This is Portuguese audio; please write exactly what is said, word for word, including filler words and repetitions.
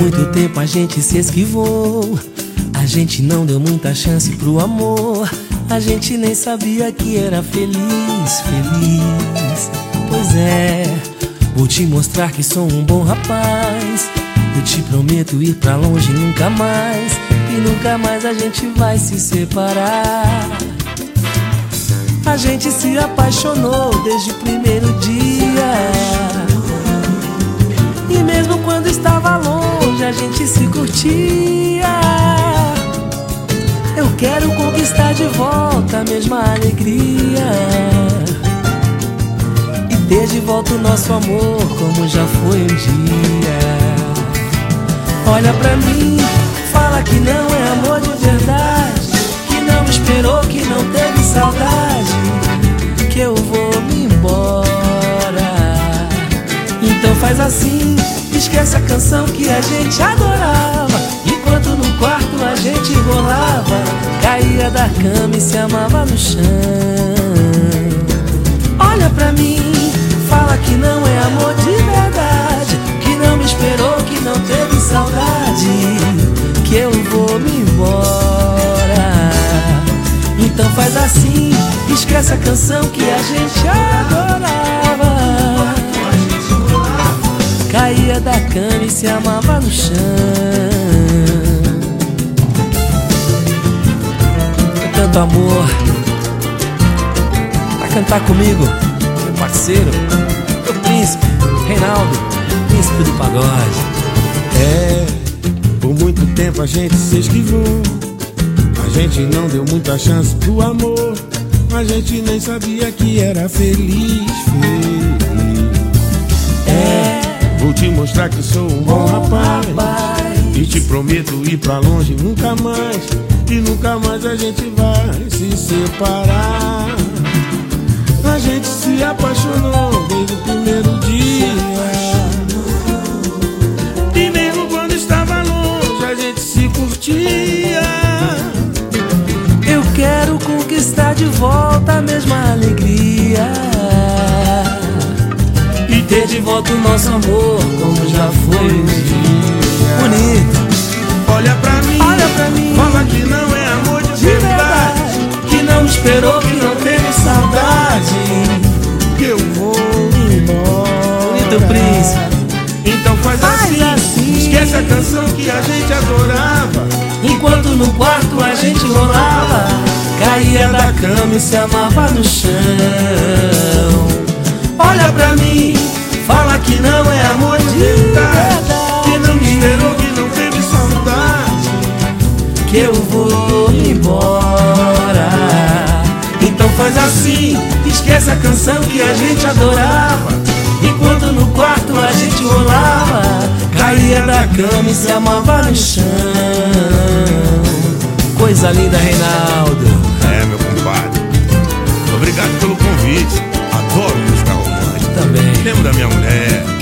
muito tempo a gente se esquivou, a gente não deu muita chance pro amor, a gente nem sabia que era feliz, feliz. Pois é, vou te mostrar que sou um bom rapaz. Eu te prometo ir pra longe nunca mais, e nunca mais a gente vai se separar. A gente se apaixonou desde o primeiro dia, e mesmo quando estava longe a gente se curtia. Eu quero conquistar de volta a mesma alegria, e ter de volta o nosso amor como já foi um dia. Olha pra mim, fala que não é amor de verdade, que não me esperou, que não teve saudade, que eu vou me embora. Então faz assim, esquece a canção que a gente adorava, enquanto no quarto a gente rolava, caía da cama e se amava no chão. Olha pra mim, fala que não é amor de verdade, que não me esperou, que não teve saudade, que eu vou me embora. Então faz assim, esquece a canção que a gente adorava, caía da cama e se amava no chão. É tanto amor. Vai cantar comigo, meu parceiro, meu príncipe, Reinaldo, príncipe do pagode. É, por muito tempo a gente se esquivou, a gente não deu muita chance pro amor, a gente nem sabia que era feliz, feliz. É, vou te mostrar que sou um bom rapaz, e te prometo ir pra longe nunca mais, e nunca mais a gente vai se separar. A gente se apaixonou desde o primeiro dia, e mesmo quando estava longe a gente se curtia. Eu quero conquistar de volta a mesma alegria, e ter de volta o nosso amor como já foi um dia. Bonito. Olha pra mim, olha pra mim, fala que não é amor de, de verdade, verdade, que não me esperou, que não teve saudade, que eu vou me embora. Bonito, príncipe. Então faz, faz assim, assim, esquece a canção que a gente adorava, enquanto no quarto a gente rolava, caía da cama e se amava no chão. Olha pra mim, fala que não é amor de verdade, que não me esperou, que não teve saudade, que eu vou me embora. Então faz assim, esquece a canção que a gente adorava, enquanto no quarto a gente rolava, caía da cama e se amava no chão. Coisa linda, Reinaldo. É, meu compadre, obrigado pelo convite. Adoro música romântica. Também. Lembro da minha mulher.